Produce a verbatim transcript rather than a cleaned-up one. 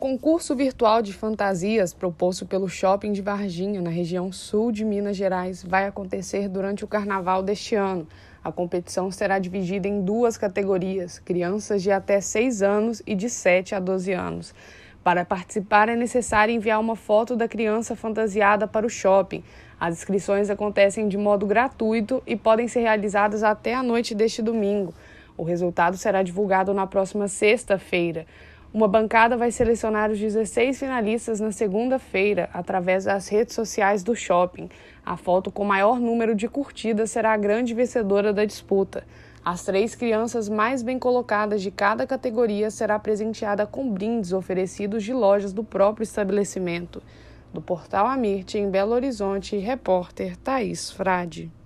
Concurso virtual de fantasias proposto pelo Shopping de Varginha, na região sul de Minas Gerais, vai acontecer durante o carnaval deste ano. A competição será dividida em duas categorias, crianças de até seis anos e de sete a doze anos. Para participar é necessário enviar uma foto da criança fantasiada para o shopping. As inscrições acontecem de modo gratuito e podem ser realizadas até a noite deste domingo. O resultado será divulgado na próxima sexta-feira. Uma bancada vai selecionar os dezesseis finalistas na segunda-feira, através das redes sociais do shopping. A foto com maior número de curtidas será a grande vencedora da disputa. As três crianças mais bem colocadas de cada categoria será presenteada com brindes oferecidos de lojas do próprio estabelecimento. Do Portal Amirte, em Belo Horizonte, repórter Thaís Frade.